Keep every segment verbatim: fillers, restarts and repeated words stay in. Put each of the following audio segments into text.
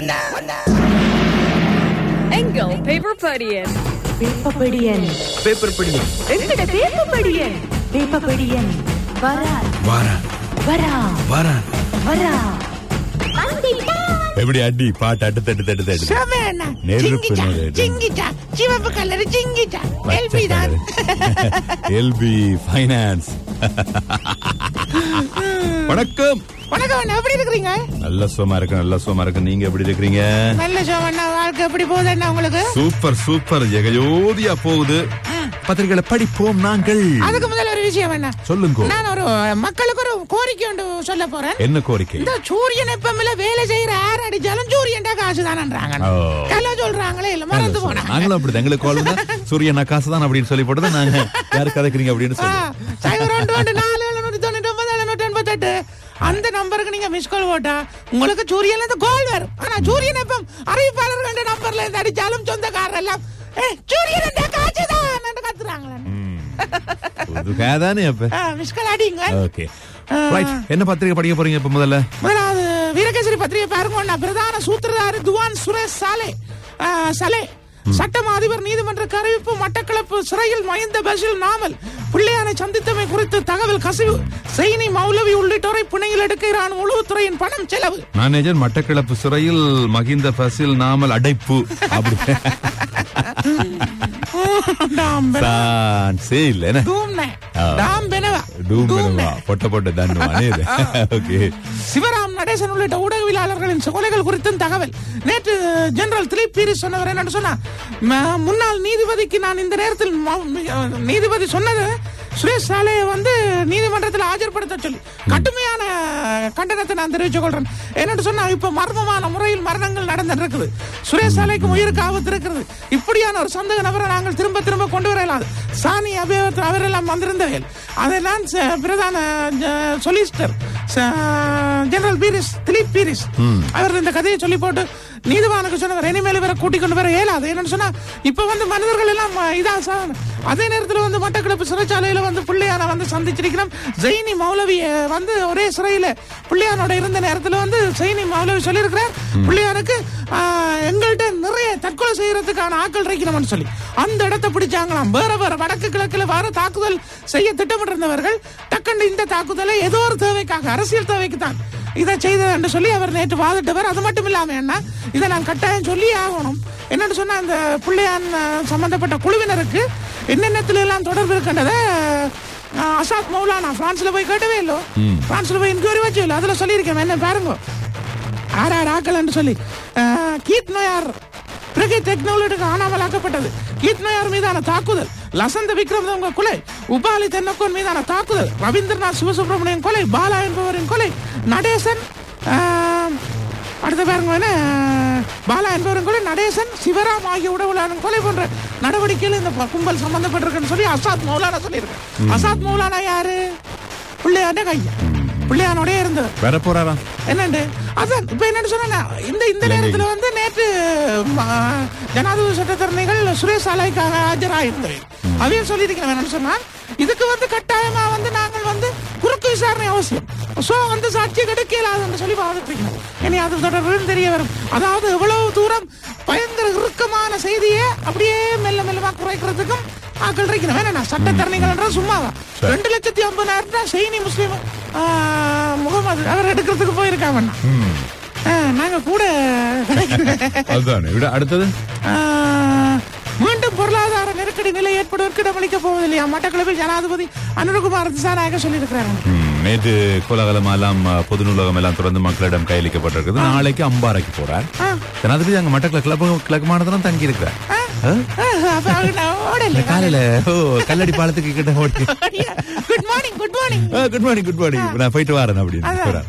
எங்கள் பேப்பர் படியன் பேப்பர் படியன் பேப்பர் படியன் எங்கட பேப்பர் படியன் பேப்பர் படியன் வரா வாரா வரா வாரா வரா எப்படி அடி பாட்டு அட்டு தட்டு தட்டு தட்டு நெருப்பு சிங்கிச்சா சிவப்பு கலர் சிங்கிச்சா எல்பி தான் எல்பி ஃபைனான்ஸ். வணக்கம். வணக்கம், எப்படி இருக்கிறீங்க? நல்ல சுகமா இருக்கு, நல்ல சுகமா இருக்கு. நீங்க எப்படி இருக்கிறீங்க? நல்ல சுகமா. வாழ்க்கை எப்படி போகுது அண்ணா உங்களுக்கு? சூப்பர் சூப்பர், ஜெகஜோதியா போகுது. பத்திரிகைகளை படிப்போம் நாங்கள். அதுக்கு முதல்ல ஒரு விஷயம் என்ன சொல்லுங்க. நான் ஒரு மக்களுக்கு ஒரு கோரிக்கை ஒன்று சொல்ல போறேன். என்ன கோரிக்கை? இந்த சூரியன் எப்பமில்ல வேலை செய்யற யார் அடிச்சாலும் சூரியன் காசு தானன்றாங்க. கல்ல சொல்றாங்களே இல்ல, மறந்து போனா நாங்களும் அப்படி எங்களுக்கு கால் தான் சூரியன் காசு தான் அப்படின்னு சொல்லி போட்டு நாங்க யாரு கதைக்கிறீங்க அப்படின்னு சொல்லி சைபர் ஒன்று ஒன்று நாலு எழுநூத்தி தொண்ணூத்தி ஒன்பது எழுநூத்தி எண்பத்தி எட்டு அந்த நம்பருக்கு நீங்க மிஸ் கால் போட்டா உங்களுக்கு சூரியன்ல இருந்து கால் வரும். ஆனா சூரியன் எப்ப அறிவிப்பாளர்கள் நம்பர்ல இருந்து அடிச்சாலும் சொந்தக்காரர் எல்லாம் சூரியன் காசு தான் கத்துறாங்களே. என்ன பத்திரிகை படிக்க போறீங்க இப்ப? முதல்ல முதலாவது வீரகேசரி பத்திரிகை பாருங்க. பிரதான சூத்திரதாரி துவான் சுரேஷ் சாலே சலே சட்டம் அதிபர் நீதிமன்ற அறிவிப்பு. மட்டக்களப்பு சிறையில் மஹிந்த பஷீர் நாமல் பிள்ளையானை சந்தித்தமை குறித்து தகவல் கசிவு. செய்னி மௌலவி உள்ளிட்டோரை பிணையில் எடுக்க இராணுவ உளவுத்துறையின் பணம் செலவு. மேனேஜர் மட்டக்களப்பு சிறையில் மஹிந்த பஷீர் நாமல் அடைப்பு. சிவராம் நடேசன் உள்ளிட்ட ஊடகவியலாளர்களின் கொலைகள் குறித்தும் தகவல். நேற்று ஜெனரல் திலீப் பீரிஸ் சொன்னவர் என்ன சொன்னா, முன்னாள் நீதிபதிக்கு நான் இந்த நேரத்தில் நீதிபதி சொன்னது சுரேஷ் சாலையை வந்து நீதிமன்றத்தில் ஆஜர்படுத்த சொல்லி கடுமையான கண்டனத்தை நான் தெரிவித்துக் கொள்றேன். என்னன்னு சொன்னா, இப்ப மர்மமான முறையில் மரணங்கள் நடந்துட்டு இருக்குது. சுரேஷ் சாலைக்கு உயிருக்கு ஆபத்து இருக்கிறது. இப்படியான ஒரு சந்தேக நபரை நாங்கள் திரும்ப திரும்ப கொண்டு வரலாது. சாணி அபேவத் அவரெல்லாம் வந்திருந்தவர்கள். அதெல்லாம் பிரதான சொலிசிட்டர் ஜெனரல் பீரிஸ் திலீப் பீரிஸ் அவர் இந்த கதையை சொல்லி போட்டு நீதிவானுக்கு சொன்னவர் இனிமேல் இவரை கூட்டிக் கொண்டு வர இயலாது. என்னன்னு சொன்னா, இப்ப வந்து மனிதர்கள் எல்லாம் இதா அதே நேரத்தில் வந்து மட்டக்களப்பு சிறைச்சாலையில வந்து பிள்ளையான வந்து சந்திச்சிருக்கிறோம். ஜெயினி மௌலவி வந்து ஒரே சிறையில பிள்ளையானோட இருந்த நேரத்தில் வந்து ஜெயினி மௌலவி சொல்லியிருக்கிறார், பிள்ளையானுக்கு எங்கள்கிட்ட நிறைய தற்கொலை செய்யறதுக்கான ஆக்கள் இருக்கணும்னு சொல்லி அந்த இடத்தை பிடிச்சாங்களாம். வேற வேற வடக்கு கிழக்குல வேற தாக்குதல் செய்ய திட்டமிட்டிருந்தவர்கள் டக்குண்டு இந்த தாக்குதலை ஏதோ ஒரு தேவைக்காக, அரசியல் தேவைக்கு தான் இதை செய்தது என்று சொல்லி அவர் நேற்று வாதிட்டவர். அது மட்டும் இல்லாம என்ன, இதை நான் கட்டாயம் சொல்லி ஆகணும். என்னன்னு சொன்னா, அந்த பிள்ளையான் சம்பந்தப்பட்ட குழுவினருக்கு என்னென்னத்துல எல்லாம் தொடர்பு இருக்கின்றத அசாத் மௌலானா பிரான்ஸ்ல போய் கேட்டவே இல்லோ, பிரான்ஸ்ல போய் இன்கொயரி வச்சு இல்லை, அதுல சொல்லியிருக்கேன். என்ன பாருங்க, ஆறு ஆறு ஆக்கள் என்று சொல்லி கீத் நோயார் பிறகு டெக்னாலஜிக்கு ஆனாமலாக்கப்பட்டது. கீத் நோயார் மீதான தாக்குதல், லசந்த விக்ரம் கொலை, உபாலி தென்னக்கோன் மீதான தாக்குதல், ரவீந்திரநாத் சிவசுப்ரமணியன் கொலை, பாலா என்பவரின் கொலை, நடேசன் அடுத்த பாருங்க என்ன பாலா என்பவரின் கொலை, நடேசன் சிவராம் ஆகிய உடவுளாளன் கொலை போன்ற நடவடிக்கையில் இந்த கும்பல் சம்பந்தப்பட்டிருக்குன்னு சொல்லி அசாத் மௌலானா சொல்லியிருக்கேன். அசாத் மௌலானா யாரு? பிள்ளையாண்ட கையா, பிள்ளையானோட இருந்து வர போறாரா என்னண்டு. அதான் இப்ப என்னன்னு சொன்னா, இந்த இந்த நேரத்துல வந்து நேற்று ஜனாதிபதி சட்டத்தரணிகள் சுரேஷ் சாலைக்காக ஆஜராயிருந்தது. அதையும் சொல்லியிருக்கிறேன். என்னன்னு சொன்னா, இதுக்கு வந்து கட்டாயமா வந்து நாங்கள் வந்து குறுக்கு விசாரணை அவசியம். சோ வந்து சாட்சி கிடைக்கலாதுன்னு சொல்லி வாதிட்டிருக்கோம். இனி அது தொடர்பு தெரிய வரும். அதாவது எவ்வளவு தூரம் பயங்கர இறுக்கமான செய்தியை அப்படியே மெல்ல மெல்லமா குறைக்கிறதுக்கும் ஆக்கள் இருக்கணும். வேணா சட்டத்தரணிகள் சும்மாவா ரெண்டு லட்சத்தி ஐம்பதாயிரம் தான் செய்னி முஸ்லீம் முகமது அவர் எடுக்கிறதுக்கு போயிருக்காங்க. நாங்க கூட அடுத்தது மீண்டும் பொருளாதார நெருக்கடி நிலை ஏற்படுவதற்கு இடமளிக்க போவதில்லையா மட்டக்களப்பில் ஜனாதிபதி அனுரகுமார் திசாநாயக சொல்லியிருக்கிறாங்க. நேற்று கோலாகலம் எல்லாம் பொது நூலகம் எல்லாம் தொடர்ந்து மக்களிடம் கையளிக்கப்பட்டிருக்குது. நாளைக்கு அம்பாறைக்கு போறார் ஜனாதிபதி. அங்க மட்டக்களப்பு கிழக்கு மாநிலம் தங்கி இருக்கிறார். காலையில கல்லடி பாலத்துக்கு கிட்ட ஓட்டி good morning good morning good morning good morning நான் போயிட்டு வரேன் அப்படின்னு.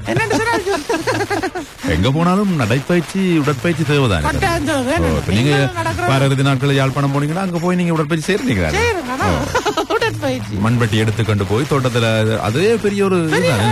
எங்க போனாலும் நடைப்பயிற்சி உடற்பயிற்சி தேவைதான். நீங்க வார இறுதி நாட்கள் யாழ்ப்பாணம் போனீங்கன்னா அங்க போய் நீங்க உடற்பயிற்சி செய்யறீங்களா? மண்பட்டி எடுத்து கொண்டு போய் தோட்டத்துல அதே பெரிய ஒரு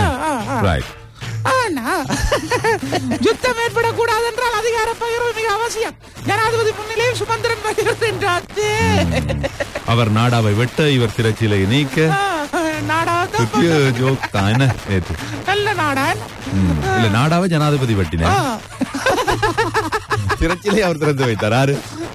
யுத்தம் ஏற்படக்கூடாது என்றால் அதிகார பகிர்வு மிக அவசியம். ஜனாதிபதி முன்னிலையில் சுமந்திரன் பகிர்வு அவர் நாடாவை வெட்ட, இவர் திரைச்சீலை நீக்க, நாடாவை புதிய ஜோக் தான் என்ன நேத்து. நல்ல நாடான் இல்ல நாடாவே ஜனாதிபதி பட்டின திருச்சியிலே அவர் திறந்து வைத்தார். யாரு?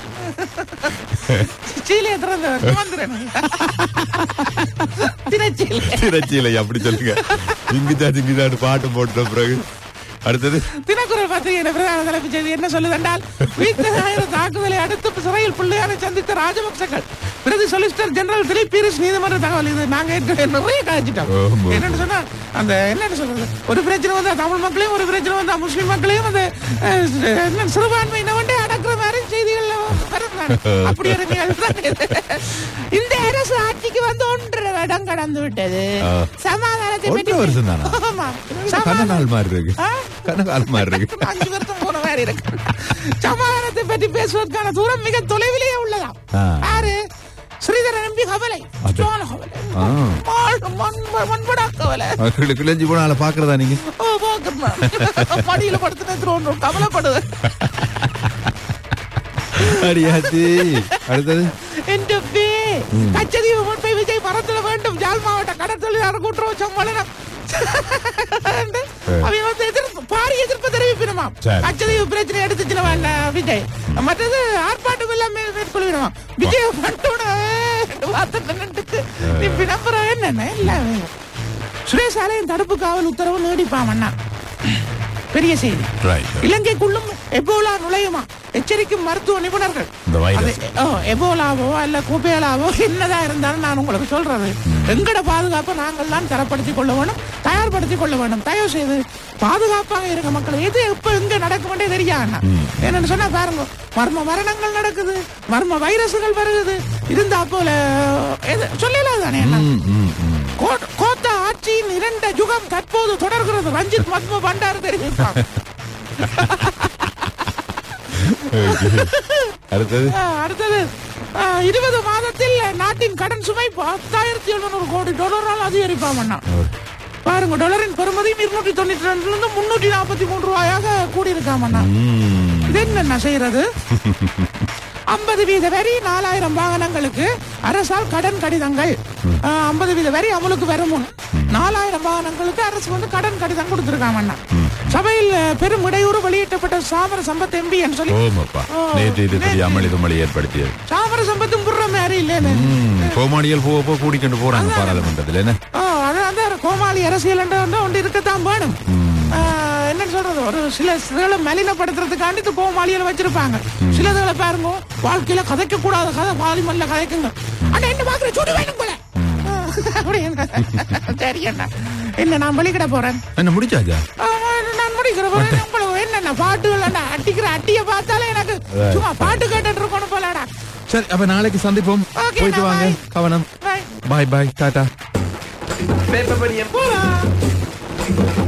சீலையை திறந்து வந்துடுறேன். திருச்சியில திருச்சியில அப்படி சொல்லுங்க. இங்குதா இங்குதான் பாட்டு போட்ட பிறகு அடுத்தது தினக்குரல் பத்திரிகை பிரதான தலைப்பு செய்தி என்ன சொல்லுதென்றால் வீட்டுக்காயிரம் தாக்குதலை அடுத்து சிறையில் பிள்ளையாரை சந்தித்த ராஜபக்சர்கள் பிரதி சொலிசிட்டர் ஜெனரல் திலீப் பீரிஸ் நீதிமன்ற தகவல். இது நாங்க நிறைய காய்ச்சிட்டோம். என்னன்னு சொன்னா அந்த என்னன்னு சொல்றது, ஒரு பிரச்சனை வந்தா தமிழ் மக்களையும் ஒரு பிரச்சனை வந்தா முஸ்லிம் மக்களையும் அந்த சிறுபான்மையின வந்து அடக்குற மாதிரி செய்திகள் அப்படி இந்த அரசு ஆட்சிக்கு வந்து ஒன்றரை இடம் கடந்து விட்டது. சமாதானத்தை பற்றி அஞ்சு வருஷம் போன மாதிரி இருக்கு. சமாதானத்தை பற்றி பேசுவதற்கான தூரம் மிக தொலைவிலேயே உள்ளதாம். யாரு? ஸ்ரீதரன் எம்பி கவலை கிளஞ்சி போனால பாக்குறதா நீங்க படியில படுத்து கவலைப்படுது. அடுத்தது கச்சதீவு முன்பை விஜய் மரத்துல வேண்டும் ஜாழ் மாவட்ட கடற்தொழிலாளர் கூட்டுறவு சம்மேளனம் பாரி எதிர்ப்பு தெரிவிப்பினுமா கச்சதீவு பிரச்சனை எடுத்துச்சு விஜய். மற்றது ஆர்ப்பாட்டம் எல்லாம் மேற்கொள்ளுமா விஜய் நம்புற என்ன எல்லாமே. சுரேஷ் ஆலயம் தடுப்பு காவல் உத்தரவு நீடிப்பாமண்ணா பெரிய செய்தி. இலங்கைக்குள்ளும் எபோலா நுழையுமா எச்சரிக்கும் மருத்துவ நிபுணர்கள். எபோலாவோ அல்ல குபேலாவோ என்னதான் இருந்தாலும் நான் உங்களுக்கு சொல்றது, எங்கட பாதுகாப்பை நாங்கள் தான் தரப்படுத்திக் கொள்ள வேணும், தயார்படுத்திக் கொள்ள வேண்டும். தயவு செய்து பாதுகாப்பாக இருக்க மக்கள். எது எப்ப எங்க நடக்கும்னே தெரியாது. என்னன்னு சொன்னா பாருங்க, மர்ம மரணங்கள் நடக்குது, மர்ம வைரசுகள் வருகுது. இருந்தா போல சொல்லலாம் தானே. கோத்தா ஆட்சியின் இரண்ட யுகம் தற்போது தொடர்கிறது. ரஞ்சித் மத்ம பண்டாரு தெரிவிப்பார். அடுத்தது இருபது மாதத்தில் நாட்டின் கடன் சுமை பத்தாயிரத்தி எழுநூறு கோடி டாலரால் அதிகரிப்பாமண்ணா. பாருங்க, டாலரின் பெறுமதியும் இருநூற்றி தொண்ணூற்றி ரெண்டுல இருந்து முன்னூற்றி நாற்பத்தி மூன்று ரூபாயாக கூடியிருக்காமண்ணா. இது என்ன செய்யறது? ஐம்பது வீத வரி நாலாயிரம் வாகனங்களுக்கு அரசால் கடன் கடிதங்கள். ஐம்பது வீத வரி அமலுக்கு வரும் முன் நாலாயிரம் வாகனங்களுக்கு அரசு வந்து கடன் கடிதம் கொடுத்திருக்காமண்ணா. சபையில் பெரும் இடையூறு வெளியிட்டப்பட்ட சாமர சம்பத் எம்பி என்று சொல்லி ஏற்படுத்தியது. சாமர சம்பத்தும் புற மாதிரி இல்ல கோமாளியல் போக கூடிக்கொண்டு போறாங்க பாராளுமன்றத்தில். கோமாளி அரசியல் ஒன்று இருக்கத்தான் வேணும். என்னன்னு சொல்றது, ஒரு சில சில மலினப்படுத்துறதுக்காண்டி கோமாளியில வச்சிருப்பாங்க. சிலதுகளை பாருங்க, வாழ்க்கையில கதைக்க கூடாத கதை பாலிமல்ல கதைக்குங்க. ஆனா என்ன பாக்குற சுடு வேணும் போல. சரி என்ன என்ன நான் வெளிக்கிட போறேன். என்ன முடிச்சாச்சா? நான் முடிக்கிறேன். என்ன பாட்டுகள் அட்டிக்கிற அட்டிய பார்த்தாலே எனக்கு சும்மா பாட்டு கேட்டுட்டு இருக்கணும் போலடா. சரி, அப்ப நாளைக்கு சந்திப்போம். போயிட்டு வாங்க, கவனம். பாய் பாய், டாடா. போலாம்.